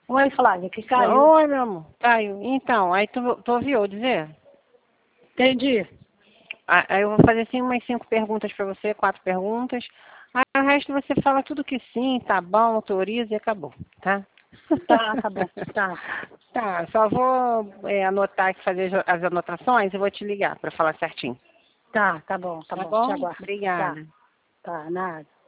Oi, Flávia, que caiu. Oi, meu amor. Caiu. Então, aí tu ouviu eu dizer? Entendi. Aí eu vou fazer assim umas 5 perguntas para você, 4 perguntas. Aí o resto você fala tudo que sim, tá bom, autoriza e acabou, tá? Tá bom, tá. Tá, só vou anotar aqui, fazer as anotações e vou te ligar para falar certinho. Tá bom, Tá te bom? aguardo. Obrigada. Tá, nada.